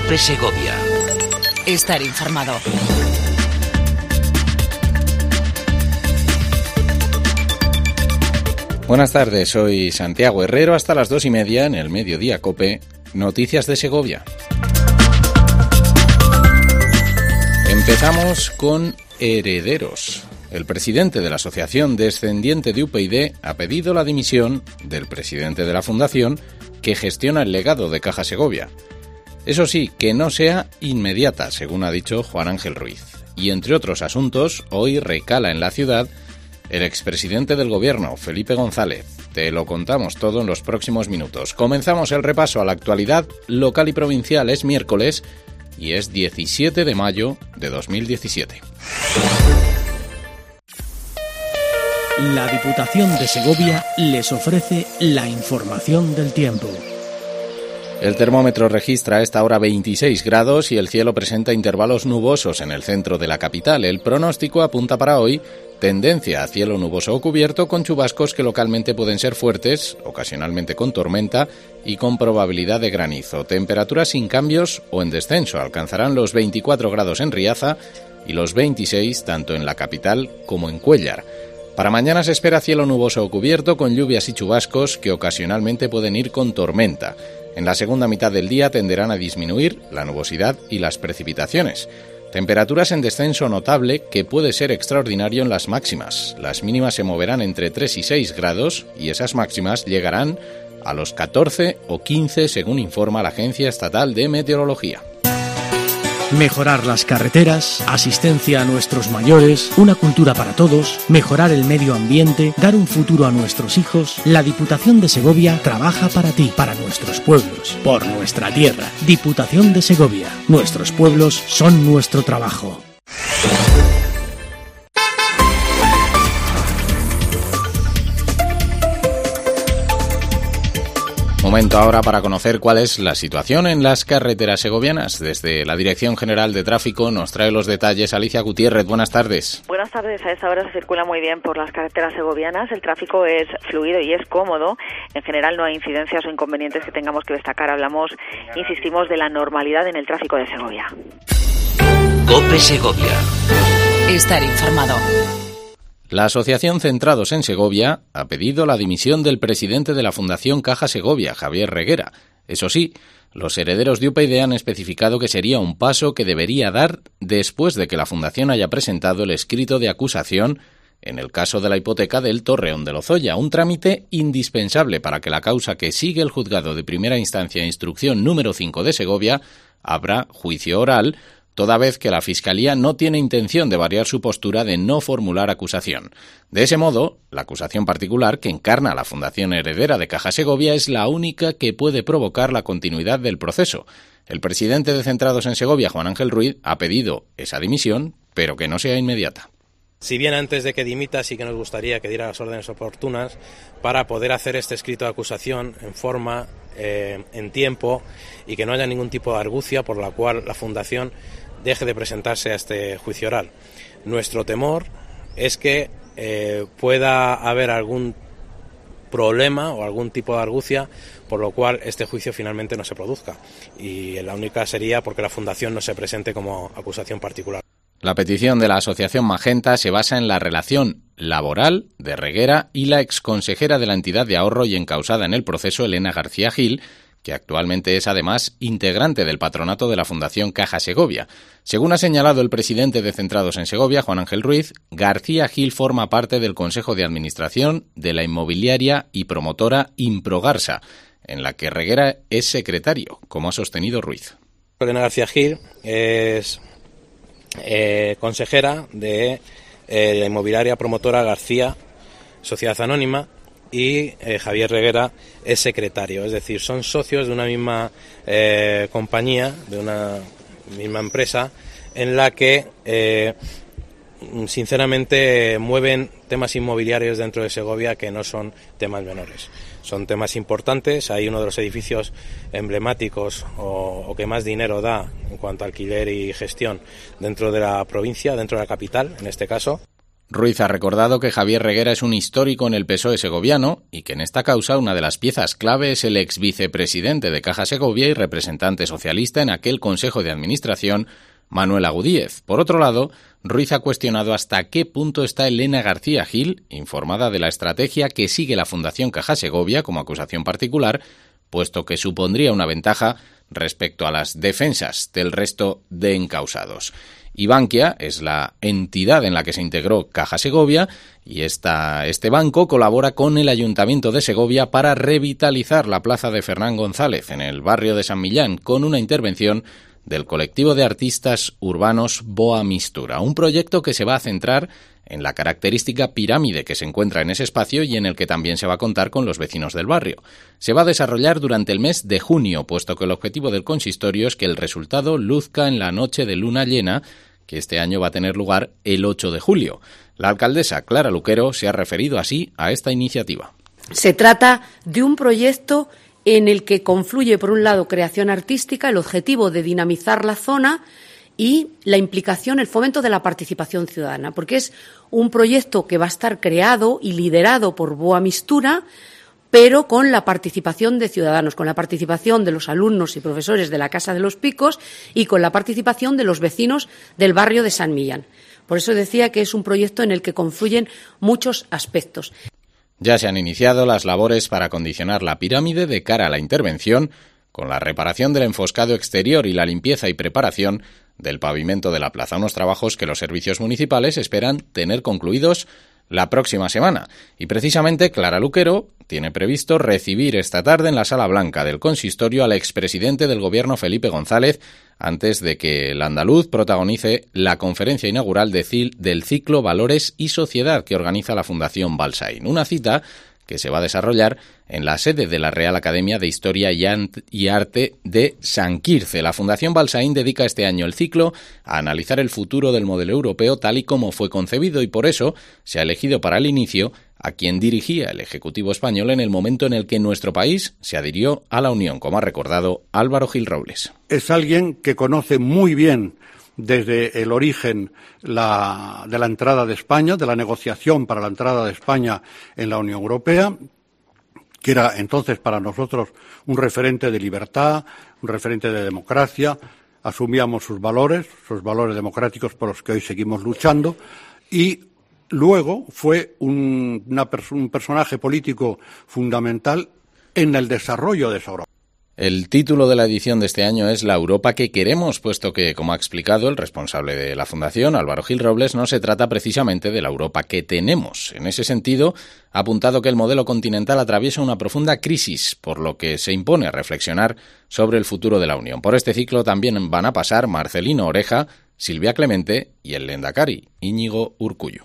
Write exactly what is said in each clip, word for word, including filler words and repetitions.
COPE Segovia. Estar informado. Buenas tardes, soy Santiago Herrero. Hasta las dos y media en el Mediodía COPE, Noticias de Segovia. Empezamos con herederos. El presidente de la Asociación Descendiente de U P YD ha pedido la dimisión del presidente de la fundación que gestiona el legado de Caja Segovia. Eso sí, que no sea inmediata, según ha dicho Juan Ángel Ruiz. Y entre otros asuntos, hoy recala en la ciudad el expresidente del gobierno, Felipe González. Te lo contamos todo en los próximos minutos. Comenzamos el repaso a la actualidad local y provincial. Es miércoles y es diecisiete de mayo de dos mil diecisiete. La Diputación de Segovia les ofrece la información del tiempo. El termómetro registra a esta hora veintiséis grados y el cielo presenta intervalos nubosos en el centro de la capital. El pronóstico apunta para hoy tendencia a cielo nuboso o cubierto con chubascos que localmente pueden ser fuertes, ocasionalmente con tormenta y con probabilidad de granizo. Temperaturas sin cambios o en descenso. Alcanzarán los veinticuatro grados en Riaza y los veintiséis tanto en la capital como en Cuéllar. Para mañana se espera cielo nuboso o cubierto con lluvias y chubascos que ocasionalmente pueden ir con tormenta. En la segunda mitad del día tenderán a disminuir la nubosidad y las precipitaciones. Temperaturas en descenso notable que puede ser extraordinario en las máximas. Las mínimas se moverán entre tres y seis grados y esas máximas llegarán a los catorce o quince según informa la Agencia Estatal de Meteorología. Mejorar las carreteras, asistencia a nuestros mayores, una cultura para todos, mejorar el medio ambiente, dar un futuro a nuestros hijos. La Diputación de Segovia trabaja para ti, para nuestros pueblos, por nuestra tierra. Diputación de Segovia. Nuestros pueblos son nuestro trabajo. Momento ahora para conocer cuál es la situación en las carreteras segovianas. Desde la Dirección General de Tráfico nos trae los detalles Alicia Gutiérrez. Buenas tardes. Buenas tardes. A esta hora se circula muy bien por las carreteras segovianas. El tráfico es fluido y es cómodo. En general no hay incidencias o inconvenientes que tengamos que destacar. Hablamos, insistimos, de la normalidad en el tráfico de Segovia. COPE Segovia. Estar informado. La Asociación Centrados en Segovia ha pedido la dimisión del presidente de la Fundación Caja Segovia, Javier Reguera. Eso sí, los herederos de U P YD han especificado que sería un paso que debería dar después de que la Fundación haya presentado el escrito de acusación en el caso de la hipoteca del Torreón de Lozoya, un trámite indispensable para que la causa que sigue el Juzgado de Primera Instancia Instrucción número cinco de Segovia abra juicio oral, toda vez que la Fiscalía no tiene intención de variar su postura de no formular acusación. De ese modo, la acusación particular que encarna a la Fundación Heredera de Caja Segovia es la única que puede provocar la continuidad del proceso. El presidente de Centrados en Segovia, Juan Ángel Ruiz, ha pedido esa dimisión, pero que no sea inmediata. Si bien antes de que dimita sí que nos gustaría que diera las órdenes oportunas para poder hacer este escrito de acusación en forma, eh, en tiempo, y que no haya ningún tipo de argucia por la cual la Fundación deje de presentarse a este juicio oral. Nuestro temor es que eh, pueda haber algún problema o algún tipo de argucia por lo cual este juicio finalmente no se produzca, y la única sería porque la Fundación no se presente como acusación particular. La petición de la Asociación Magenta se basa en la relación laboral de Reguera y la exconsejera de la entidad de ahorro y encausada en el proceso, Elena García Gil, que actualmente es además integrante del patronato de la Fundación Caja Segovia. Según ha señalado el presidente de Centrados en Segovia, Juan Ángel Ruiz, García Gil forma parte del Consejo de Administración de la inmobiliaria y promotora Improgarsa, en la que Reguera es secretario, como ha sostenido Ruiz. Elena García Gil es eh, consejera de eh, la inmobiliaria promotora García, Sociedad Anónima, y eh, Javier Reguera es secretario, es decir, son socios de una misma eh, compañía, de una misma empresa, en la que eh, sinceramente mueven temas inmobiliarios dentro de Segovia que no son temas menores. Son temas importantes. Hay uno de los edificios emblemáticos o, o que más dinero da en cuanto a alquiler y gestión dentro de la provincia, dentro de la capital, en este caso. Ruiz ha recordado que Javier Reguera es un histórico en el P S O E segoviano y que en esta causa una de las piezas clave es el ex vicepresidente de Caja Segovia y representante socialista en aquel Consejo de Administración, Manuel Agudíez. Por otro lado, Ruiz ha cuestionado hasta qué punto está Elena García Gil, informada de la estrategia que sigue la Fundación Caja Segovia como acusación particular, puesto que supondría una ventaja respecto a las defensas del resto de encausados. Y Bankia es la entidad en la que se integró Caja Segovia y esta, este banco colabora con el Ayuntamiento de Segovia para revitalizar la plaza de Fernán González en el barrio de San Millán con una intervención del colectivo de artistas urbanos Boa Mistura, un proyecto que se va a centrar en la característica pirámide que se encuentra en ese espacio y en el que también se va a contar con los vecinos del barrio. Se va a desarrollar durante el mes de junio, puesto que el objetivo del consistorio es que el resultado luzca en la noche de luna llena, que este año va a tener lugar el ocho de julio. La alcaldesa Clara Luquero se ha referido así a esta iniciativa. Se trata de un proyecto en el que confluye, por un lado, creación artística, el objetivo de dinamizar la zona y la implicación, el fomento de la participación ciudadana, porque es un proyecto que va a estar creado y liderado por Boa Mistura, pero con la participación de ciudadanos, con la participación de los alumnos y profesores de la Casa de los Picos y con la participación de los vecinos del barrio de San Millán. Por eso decía que es un proyecto en el que confluyen muchos aspectos. Ya se han iniciado las labores para acondicionar la pirámide de cara a la intervención, con la reparación del enfoscado exterior y la limpieza y preparación del pavimento de la plaza, unos trabajos que los servicios municipales esperan tener concluidos la próxima semana. Y precisamente Clara Luquero tiene previsto recibir esta tarde en la Sala Blanca del consistorio al expresidente del Gobierno Felipe González antes de que el andaluz protagonice la conferencia inaugural de cil, del ciclo Valores y Sociedad que organiza la Fundación Balsaín. Una cita que se va a desarrollar en la sede de la Real Academia de Historia y Arte de San Quirce. La Fundación Balsaín dedica este año el ciclo a analizar el futuro del modelo europeo tal y como fue concebido y por eso se ha elegido para el inicio a quien dirigía el Ejecutivo español en el momento en el que nuestro país se adhirió a la Unión, como ha recordado Álvaro Gil Robles. Es alguien que conoce muy bien desde el origen la, de la entrada de España, de la negociación para la entrada de España en la Unión Europea, que era entonces para nosotros un referente de libertad, un referente de democracia. Asumíamos sus valores, sus valores democráticos por los que hoy seguimos luchando, y luego fue un, una, un personaje político fundamental en el desarrollo de esa Europa. El título de la edición de este año es La Europa que queremos, puesto que, como ha explicado el responsable de la Fundación, Álvaro Gil Robles, no se trata precisamente de la Europa que tenemos. En ese sentido, ha apuntado que el modelo continental atraviesa una profunda crisis, por lo que se impone reflexionar sobre el futuro de la Unión. Por este ciclo también van a pasar Marcelino Oreja, Silvia Clemente y el Lehendakari, Íñigo Urkullu.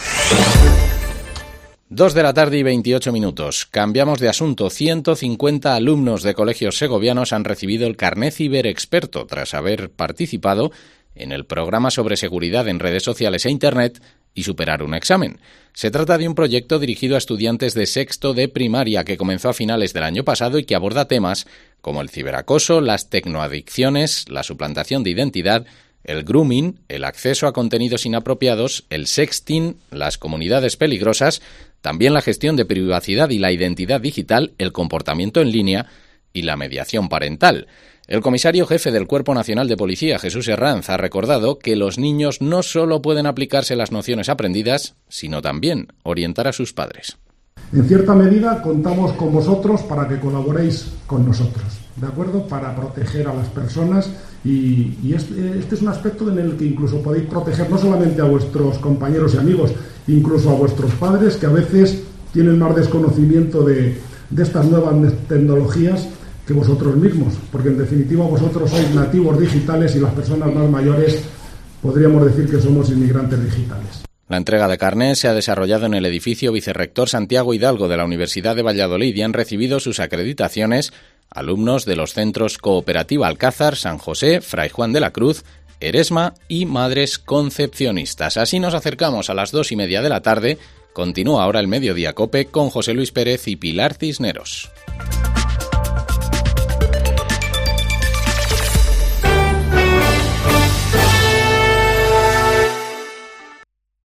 Dos de la tarde y veintiocho minutos. Cambiamos de asunto. ciento cincuenta alumnos de colegios segovianos han recibido el carné ciberexperto tras haber participado en el programa sobre seguridad en redes sociales e Internet y superar un examen. Se trata de un proyecto dirigido a estudiantes de sexto de primaria que comenzó a finales del año pasado y que aborda temas como el ciberacoso, las tecnoadicciones, la suplantación de identidad, el grooming, el acceso a contenidos inapropiados, el sexting, las comunidades peligrosas, también la gestión de privacidad y la identidad digital, el comportamiento en línea y la mediación parental. El comisario jefe del Cuerpo Nacional de Policía, Jesús Herranz, ha recordado que los niños no solo pueden aplicarse las nociones aprendidas, sino también orientar a sus padres. En cierta medida contamos con vosotros para que colaboréis con nosotros, ¿de acuerdo? Para proteger a las personas y, y este, este es un aspecto en el que incluso podéis proteger no solamente a vuestros compañeros y amigos, incluso a vuestros padres que a veces tienen más desconocimiento de, de estas nuevas tecnologías que vosotros mismos, porque en definitiva vosotros sois nativos digitales y las personas más mayores podríamos decir que somos inmigrantes digitales. La entrega de carnés se ha desarrollado en el edificio Vicerrector Santiago Hidalgo de la Universidad de Valladolid y han recibido sus acreditaciones alumnos de los centros Cooperativa Alcázar, San José, Fray Juan de la Cruz, Eresma y Madres Concepcionistas. Así nos acercamos a las dos y media de la tarde. Continúa ahora el Mediodía COPE con José Luis Pérez y Pilar Cisneros.